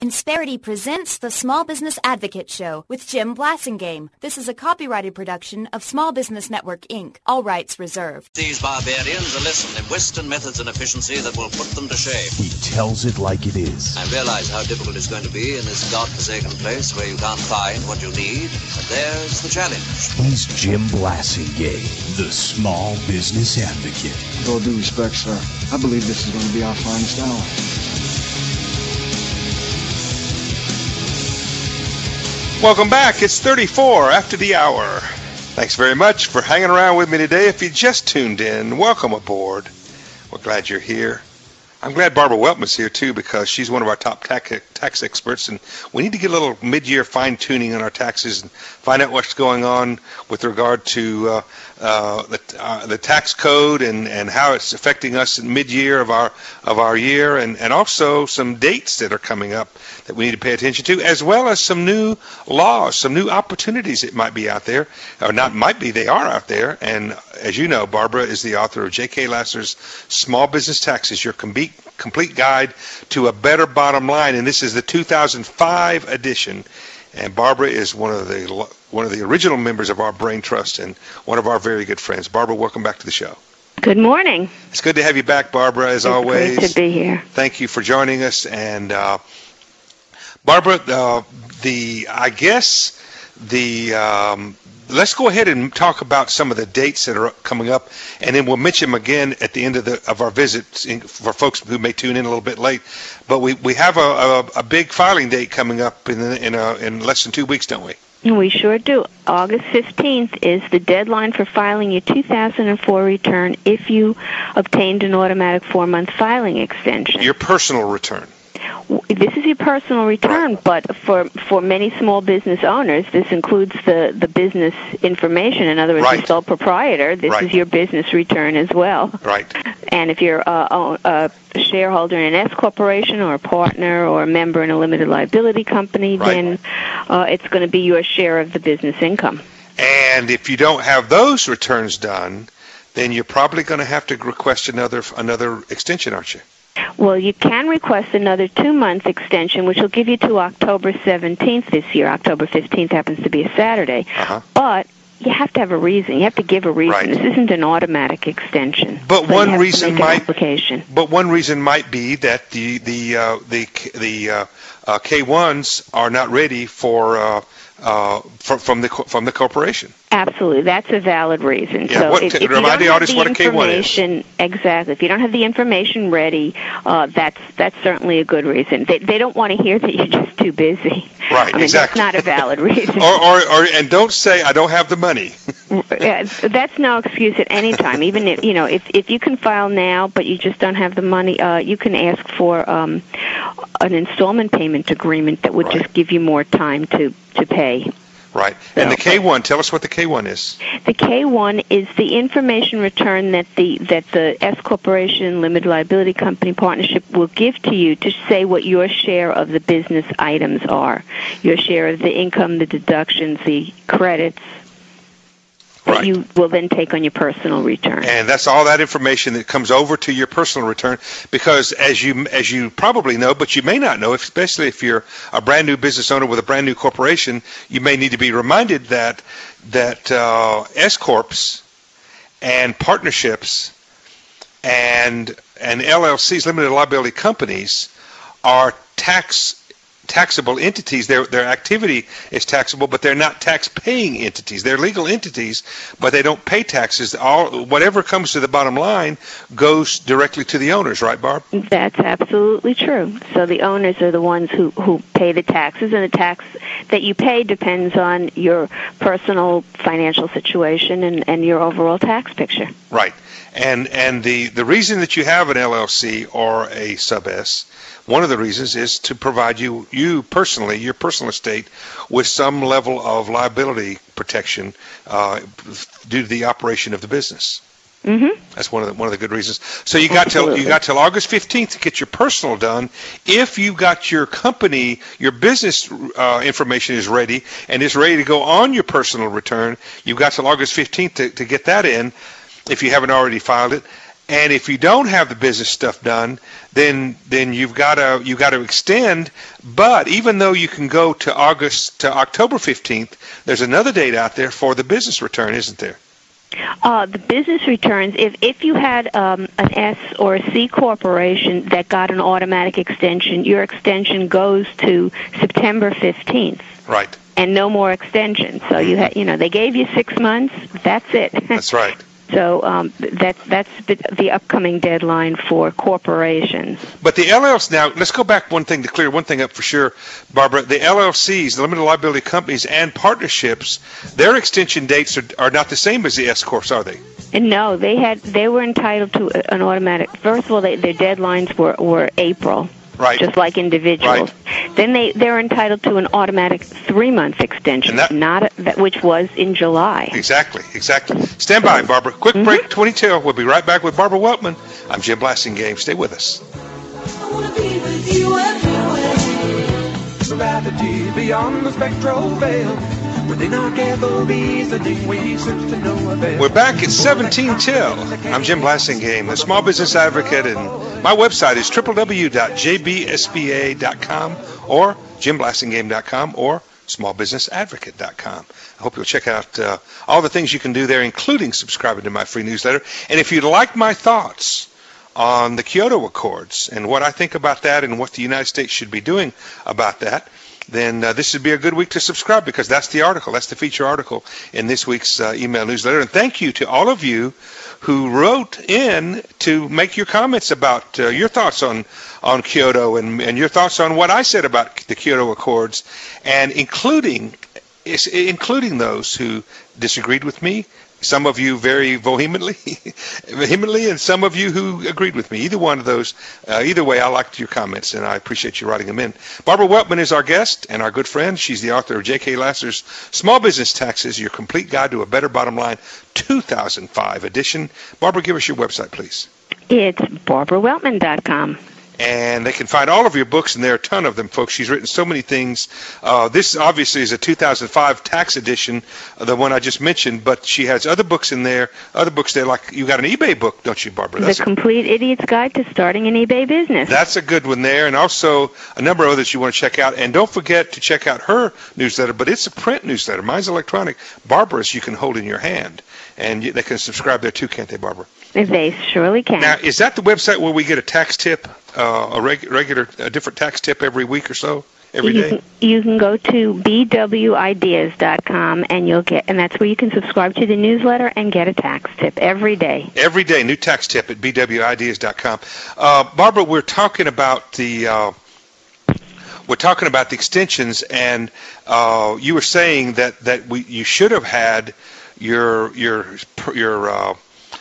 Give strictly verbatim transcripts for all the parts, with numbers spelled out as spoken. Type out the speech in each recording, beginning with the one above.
Insperity presents the Small Business Advocate Show with Jim Blasingame. This is a copyrighted production of Small Business Network, Incorporated. All rights reserved. These barbarians are listening in Western methods and efficiency that will put them to shame. He tells it like it is. I realize how difficult it's going to be in this godforsaken place where you can't find what you need, but there's the challenge. He's Jim Blasingame, the Small Business Advocate. With all due respect, sir, I believe this is going to be our finest hour. Welcome back. It's thirty-four after the hour. Thanks very much for hanging around with me today. If you just tuned in, welcome aboard. We're glad you're here. I'm glad Barbara Weltman's here, too, because she's one of our top tax, tax experts, and we need to get a little mid-year fine-tuning on our taxes and find out what's going on with regard to uh, uh, the, uh, the tax code and, and how it's affecting us in mid-year of our of our year, and, and also some dates that are coming up that we need to pay attention to, as well as some new laws, some new opportunities that might be out there, or not might be, they are out there. And as you know, Barbara is the author of J K. Lasser's Small Business Taxes, your complete, complete guide to a better bottom line. And this is the two thousand five edition. And Barbara is one of the one of the original members of our Brain Trust and one of our very good friends. Barbara, welcome back to the show. Good morning. It's good to have you back, Barbara, as it's always. Great to be here. Thank you for joining us. And uh, Barbara, uh, the I guess the um, let's go ahead and talk about some of the dates that are coming up, and then we'll mention them again at the end of the of our visit for folks who may tune in a little bit late. But we, we have a, a, a big filing date coming up in in, a, in less than two weeks, don't we? We sure do. August fifteenth is the deadline for filing your two thousand four return if you obtained an automatic four-month filing extension. Your personal return. This is your personal return, right. But for for many small business owners, this includes the, the business information. In other words, right. the sole proprietor, this right. is your business return as well. Right. And if you're a, a shareholder in an S corporation or a partner or a member in a limited liability company, right. then uh, it's going to be your share of the business income. And if you don't have those returns done, then you're probably going to have to request another another extension, aren't you? Well, you can request another two-month extension, which will give you to October seventeenth this year. October fifteenth happens to be a Saturday. Uh-huh. But you have to have a reason. You have to give a reason. Right. This isn't an automatic extension. But so one you have reason to make an might. Application. But one reason might be that the the uh, the the uh, uh, K ones are not ready for uh, uh, from, from the from the corporation. Absolutely, that's a valid reason. Yeah, so what, if, if you remind don't the have audience the what a K one is. information, exactly. If you don't have the information ready, uh, that's that's certainly a good reason. They they don't want to hear that you're just too busy. Right, I mean, exactly. That's not a valid reason. or, or or and don't say I don't have the money. Yeah, that's no excuse at any time. Even if you know, if if you can file now, but you just don't have the money, uh, you can ask for um, an installment payment agreement that would right. just give you more time to to pay. Right. And the K one, tell us what the K one is. The K one is the information return that the that the S corporation, limited liability company, partnership will give to you to say what your share of the business items are, your share of the income, the deductions, the credits. That right. you will then take on your personal return. And that's all that information that comes over to your personal return, because as you as you probably know, but you may not know, especially if you're a brand new business owner with a brand new corporation, you may need to be reminded that that uh, S corps and partnerships and and L L Cs, limited liability companies, are tax taxable entities. Their their activity is taxable, but they're not tax-paying entities. They're legal entities, but they don't pay taxes. All whatever comes to the bottom line goes directly to the owners, right, Barb? That's absolutely true. So the owners are the ones who, who pay the taxes, and the tax that you pay depends on your personal financial situation and, and your overall tax picture. Right. And and the, the reason that you have an L L C or a sub-S, one of the reasons is to provide you, you personally, your personal estate, with some level of liability protection uh, due to the operation of the business. Mm-hmm. That's one of the one of the good reasons. So you got till you got till August fifteenth to get your personal done. If you got your company, your business uh, information is ready and is ready to go on your personal return, you've got till August fifteenth to, to get that in, if you haven't already filed it. And if you don't have the business stuff done, then then you've got to you got to extend. But even though you can go to August to October fifteenth, there's another date out there for the business return, isn't there? Uh, the business returns, if, if you had um, an S or a C corporation that got an automatic extension, your extension goes to September fifteenth. Right. And no more extension. So you ha- you know, they gave you six months. That's it. That's right. So um, that's that's the, the upcoming deadline for corporations. But the L L Cs, now, let's go back one thing to clear one thing up for sure, Barbara. The L L Cs, the limited liability companies and partnerships, their extension dates are, are not the same as the S-Corps, are they? And no, they had they were entitled to an automatic. First of all, they, their deadlines were, were April. Right. Just like individuals. Right. Then they, they're entitled to an automatic three-month extension, that, not a, that, which was in July. Exactly, exactly. Stand by, Barbara. Quick mm-hmm. break, twenty till. We'll be right back with Barbara Weltman. I'm Jim Blassingame. Stay with us. I want to be with you everywhere. Gravity beyond the spectral veil. Within our careful reasoning, we search to no avail. We're back at seventeen till. I'm Jim Blassingame, the small business advocate, and my website is w w w dot j b s b a dot com or jim blassingame dot com or small business advocate dot com. I hope you'll check out uh, all the things you can do there, including subscribing to my free newsletter. And if you'd like my thoughts on the Kyoto Accords and what I think about that and what the United States should be doing about that, then uh, this would be a good week to subscribe, because that's the article. That's the feature article in this week's uh, email newsletter. And thank you to all of you who wrote in to make your comments about uh, your thoughts on, on Kyoto and, and your thoughts on what I said about the Kyoto Accords, and including including those who disagreed with me. Some of you very vehemently, vehemently, and some of you who agreed with me. Either one of those, uh, either way, I liked your comments, and I appreciate you writing them in. Barbara Weltman is our guest and our good friend. She's the author of J K. Lasser's Small Business Taxes, Your Complete Guide to a Better Bottom Line, two thousand five edition. Barbara, give us your website, please. It's barbara weltman dot com. And they can find all of your books, and there are a ton of them, folks. She's written so many things. Uh, this obviously is a two thousand five tax edition, uh, the one I just mentioned, but she has other books in there, other books there, like you got an eBay book, don't you, Barbara? That's the Complete a, Idiot's Guide to Starting an eBay Business. That's a good one there, and also a number of others you want to check out. And don't forget to check out her newsletter, but it's a print newsletter. Mine's electronic. Barbara's you can hold in your hand, and you, they can subscribe there too, can't they, Barbara? They surely can. Now, is that the website where we get a tax tip, uh, a reg- regular, a different tax tip every week or so, every you day? Can, you can go to b w ideas dot com, and you'll get, and that's where you can subscribe to the newsletter and get a tax tip every day. Every day, new tax tip at b w ideas dot com. Uh, Barbara, we're talking about the. Uh, We're talking about the extensions, and uh, you were saying that, that we you should have had your your your uh,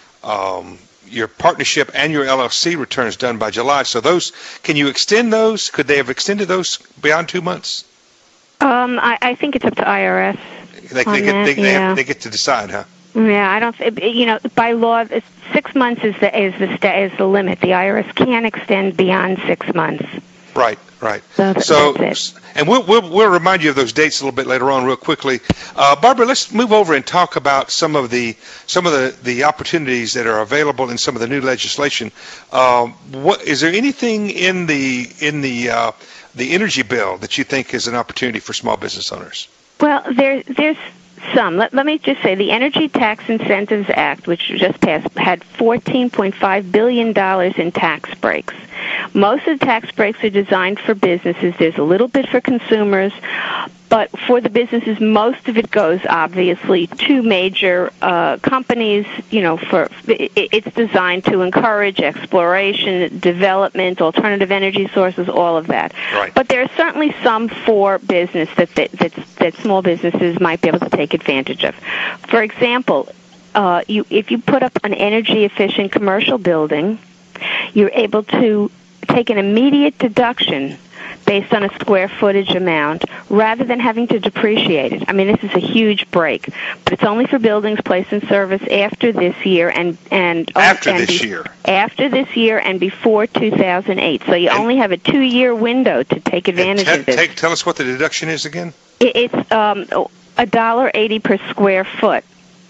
um, your partnership and your L L C returns done by July. So those, can you extend those? Could they have extended those beyond two months? Um, I, I think it's up to I R S. They, on they, get, that, they, they, yeah. have, they get to decide, huh? Yeah, I don't. You know, by law, six months is the is the is the limit. The I R S can't extend beyond six months. Right, right. So, so that's it. And we'll, we'll we'll remind you of those dates a little bit later on, real quickly. Uh, Barbara, let's move over and talk about some of the some of the, the opportunities that are available in some of the new legislation. Uh, what is there anything in the in the uh, the energy bill that you think is an opportunity for small business owners? Well, there there's some. Let, let me just say the Energy Tax Incentives Act, which just passed, had fourteen point five billion dollars in tax breaks. Most of the tax breaks are designed for businesses. There's a little bit for consumers, but for the businesses, most of it goes, obviously, to major uh, companies. You know, for it, it's designed to encourage exploration, development, alternative energy sources, all of that. Right. But there are certainly some for business that that, that that small businesses might be able to take advantage of. For example, uh, you if you put up an energy-efficient commercial building, you're able to take an immediate deduction based on a square footage amount rather than having to depreciate it. I mean, this is a huge break, but it's only for buildings placed in service after this year and and after and this be, year. After this year and before two thousand eight. So you and only have a two-year window to take advantage t- of this. Take, tell us what the deduction is again. It, it's um, a dollar eighty per square foot.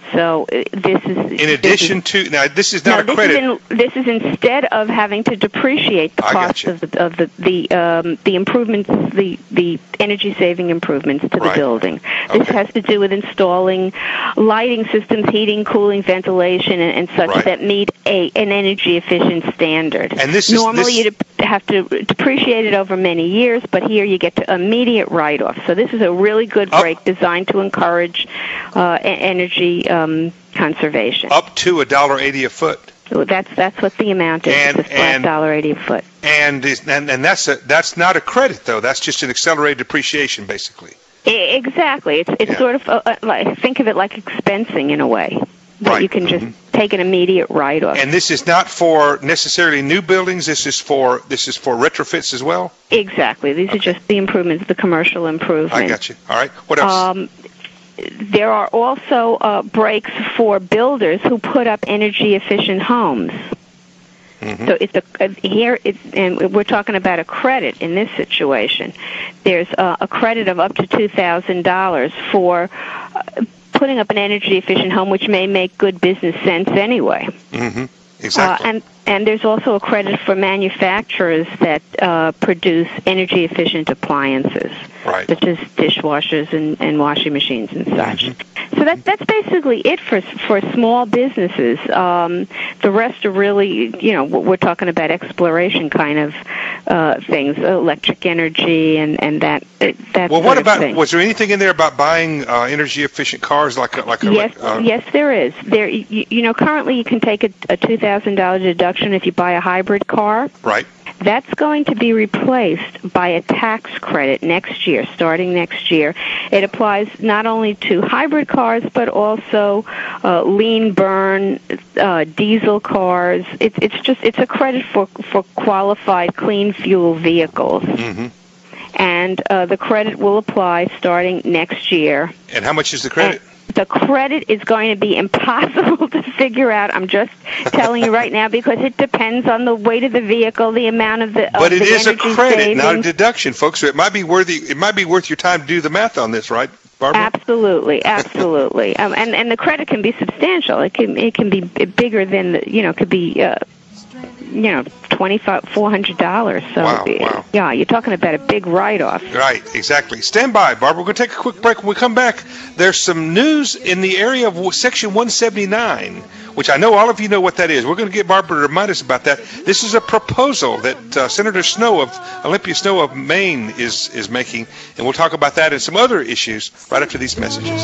So uh, this is in addition this is, to now. This is not no, a this credit. Is in, this is instead of having to depreciate the I cost gotcha. of the of the the, um, the improvements, the the energy saving improvements to the Right. building. This Okay. has to do with installing lighting systems, heating, cooling, ventilation, and, and such Right. that meet a an energy efficient standard. And this is- normally this- you dep- have to depreciate it over many years, but here you get to immediate write off. So this is a really good Up- break designed to encourage uh, e- energy um, conservation. Up to a dollar eighty a foot. So that's that's what the amount is. And- it's a flat and- dollar eighty a foot. And, is, and and that's a, that's not a credit though. That's just an accelerated depreciation, basically. I- exactly. It's it's Yeah. sort of uh, uh, like think of it like expensing in a way. That Right. you can just Mhm. take an immediate write off. And this is not for necessarily new buildings. This is for this is for retrofits as well. Exactly. These are just the improvements, the commercial improvements. I got you. All right. What else? Um, there are also uh, breaks for builders who put up energy efficient homes. Mhm. So it's a uh, here, it's, and we're talking about a credit in this situation. There's a, a credit of up to two thousand dollars for uh, putting up an energy efficient home, which may make good business sense anyway. Mm-hmm. Exactly. Uh, and and there's also a credit for manufacturers that uh, produce energy efficient appliances, Right. such as dishwashers and, and washing machines and such. Mm-hmm. So that that's basically it for for small businesses. Um, the rest are really, you know, we're talking about exploration kind of uh, things, electric energy and and that that. Well, sort what of about? thing. Was there anything in there about buying uh, energy efficient cars like a, like a? Yes, uh, yes, there is. There, you, you know, currently you can take a, a two thousand dollar deduction if you buy a hybrid car. Right. That's going to be replaced by a tax credit next year, starting next year. It applies not only to hybrid cars, but also uh, lean burn, uh, diesel cars. It's it's just it's a credit for for qualified clean fuel vehicles. Mm-hmm. And uh, the credit will apply starting next year. And how much is the credit? And the credit is going to be impossible to figure out. I'm just telling you right now because it depends on the weight of the vehicle, the amount of the. But of it the is a energy credit, savings. not a deduction, folks. So it might be worthy. It might be worth your time to do the math on this, right, Barbara? Absolutely, absolutely, um, and and the credit can be substantial. It can it can be bigger than the, you know, it could be. Uh, you know, twenty-five, four hundred dollars. So, Wow, wow. yeah, you're talking about a big write-off. Right, exactly. Stand by, Barbara. We're going to take a quick break. When we come back, there's some news in the area of Section one seventy-nine, which I know all of you know what that is. We're going to get Barbara to remind us about that. This is a proposal that uh, Senator Snowe of Olympia Snowe of Maine is is making, and we'll talk about that and some other issues right after these messages.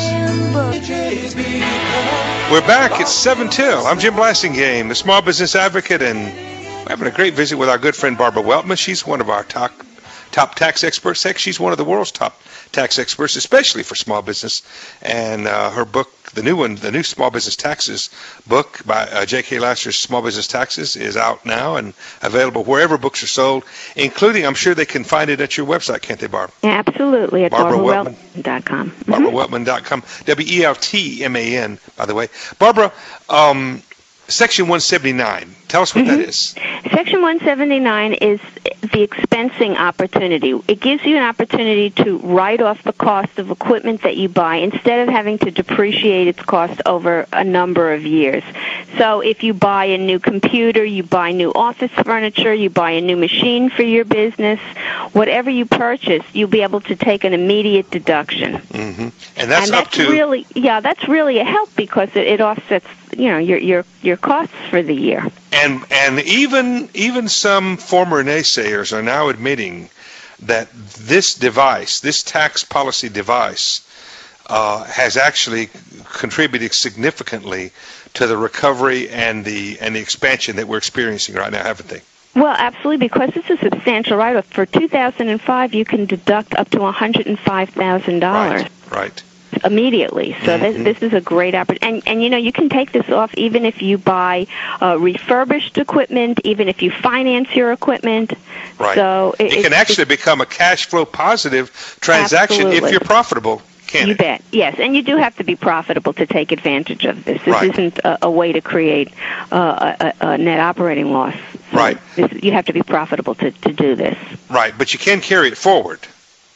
We're back. It's seven till. I'm Jim Blassingame, the small business advocate, and we're having a great visit with our good friend Barbara Weltman. She's one of our top top tax experts. Heck, she's one of the world's top tax experts, especially for small business. And uh, her book, the new one, the new Small Business Taxes book by uh, J K. Lasser's Small Business Taxes, is out now and available wherever books are sold, including, I'm sure they can find it at your website, can't they, Barb? Absolutely, at Barbara barbara weltman dot com. Barbara Weltman dot com. W E L T M A N, by the way. Barbara, um, Section one seventy-nine. Tell us what that is. Section one seventy-nine is the expensing opportunity. It gives you an opportunity to write off the cost of equipment that you buy instead of having to depreciate its cost over a number of years. So if you buy a new computer, you buy new office furniture, you buy a new machine for your business, whatever you purchase, you'll be able to take an immediate deduction. Mm-hmm. And that's and up that's to... really, yeah, that's really a help because it, it offsets, you know, your your your costs for the year. And and even even some former naysayers are now admitting that this device, this tax policy device, uh, has actually contributed significantly to the recovery and the and the expansion that we're experiencing right now, haven't they? Well, absolutely, because it's a substantial write-off. For two thousand five, you can deduct up to one hundred five thousand dollars. Right. Right. Immediately. So Mm-hmm. this, this is a great opportunity. And, and, you know, you can take this off even if you buy uh, refurbished equipment, even if you finance your equipment. Right. So it, it can actually become a cash flow positive transaction Absolutely. if you're profitable, can You it? bet. Yes, and you do have to be profitable to take advantage of this. This Right. isn't a, a way to create uh, a, a net operating loss. So Right. This, you have to be profitable to, to do this. Right, but you can carry it forward.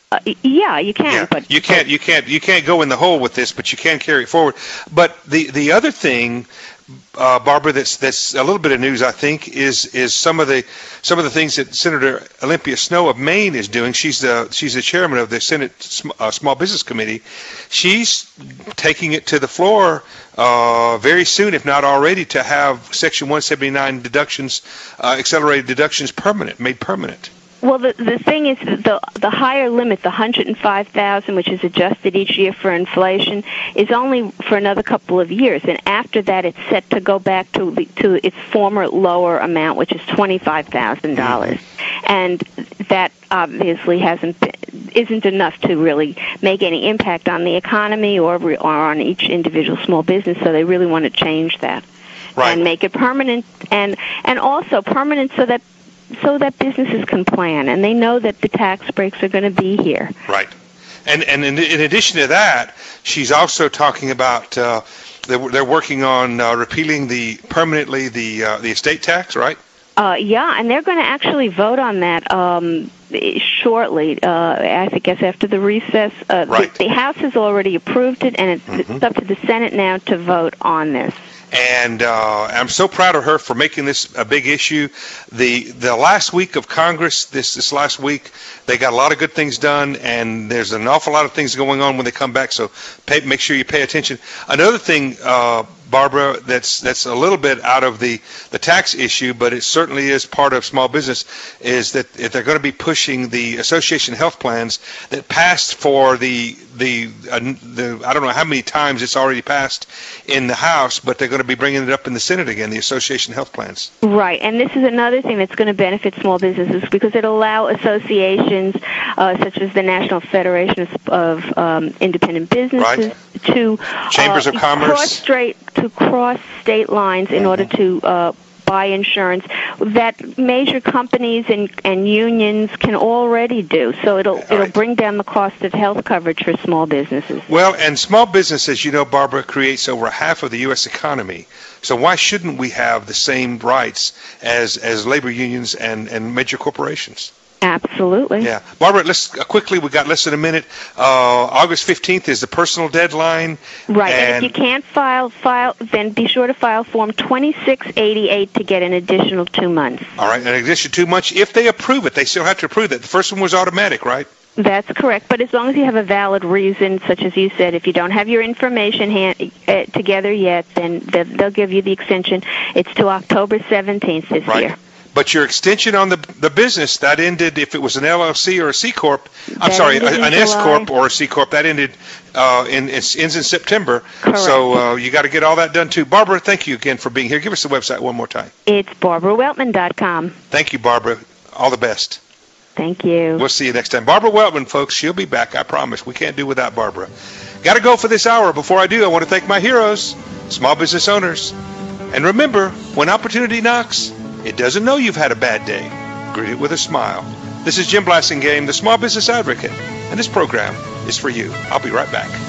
Uh, yeah, you can. Yeah. But you can't. You can't. You can't go in the hole with this, but you can carry it forward. But the the other thing, uh, Barbara, that's that's a little bit of news, I think, is is some of the some of the things that Senator Olympia Snowe of Maine is doing. She's the she's the chairman of the Senate uh, Small Business Committee. She's taking it to the floor uh, very soon, if not already, to have Section one seventy-nine deductions, uh, accelerated deductions, permanent, made permanent. Well, the the thing is, the the higher limit, the one hundred five thousand, which is adjusted each year for inflation, is only for another couple of years, and after that, it's set to go back to the, to its former lower amount, which is twenty-five thousand dollars, and that obviously hasn't been, isn't enough to really make any impact on the economy or or on each individual small business. So they really want to change that Right. and make it permanent, and and also permanent so that. so that businesses can plan, and they know that the tax breaks are going to be here. Right. And and in, in addition to that, she's also talking about uh, they're, they're working on uh, repealing the permanently the uh, the estate tax, right? Uh, yeah, and they're going to actually vote on that um, shortly. Uh, I guess after the recess. Uh, right. the, the House has already approved it, and it's, mm-hmm. it's up to the Senate now to vote on this. And uh, I'm so proud of her for making this a big issue. The the last week of Congress, this this last week, they got a lot of good things done, and there's an awful lot of things going on when they come back. So pay, make sure you pay attention. Another thing, uh, Barbara, that's that's a little bit out of the, the tax issue, but it certainly is part of small business, is that if they're going to be pushing the association health plans that passed for the the uh, the I don't know how many times it's already passed in the House, but they're going to be bringing it up in the Senate again, the association health plans. Right, and this is another thing that's going to benefit small businesses because it'll allow associations uh, such as the National Federation of, of um, Independent Businesses right. to Chambers uh, of Commerce cross straight to cross state lines in mm-hmm. order to uh, buy insurance that major companies and, and unions can already do. So it'll All it'll right. bring down the cost of health coverage for small businesses. Well, and small business, as you know, Barbara, creates over half of the U S economy. So why shouldn't we have the same rights as, as labor unions and, and major corporations? Absolutely. Yeah. Barbara, let's uh, quickly, we've got less than a minute. Uh, August fifteenth is the personal deadline. Right. And, And if you can't file, file, then be sure to file Form twenty-six eighty-eight to get an additional two months. All right. An additional two months. If they approve it, they still have to approve it. The first one was automatic, right? That's correct. But as long as you have a valid reason, such as you said, if you don't have your information hand, uh, together yet, then they'll, they'll give you the extension. It's to October seventeenth this Right. year. But your extension on the the business, that ended, if it was an L L C or a C Corp, I'm That sorry, ended a- in an S July. Corp or a C Corp, that ended, uh, in, it ends in September. Correct. So uh, you got to get all that done too. Barbara, thank you again for being here. Give us the website one more time. It's Barbara Weltman dot com. Thank you, Barbara. All the best. Thank you. We'll see you next time. Barbara Weltman, folks, she'll be back, I promise. We can't do without Barbara. Got to go for this hour. Before I do, I want to thank my heroes, small business owners. And remember, when opportunity knocks, it doesn't know you've had a bad day. Greet it with a smile. This is Jim Blassingame, the Small Business Advocate, and this program is for you. I'll be right back.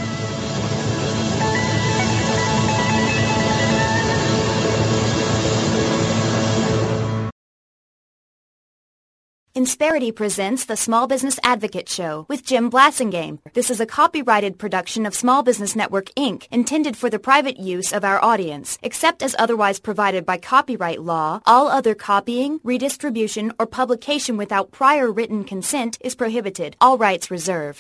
Insperity presents the Small Business Advocate Show with Jim Blassingame. This is a copyrighted production of Small Business Network, Incorporated, intended for the private use of our audience. Except as otherwise provided by copyright law, all other copying, redistribution, or publication without prior written consent is prohibited. All rights reserved.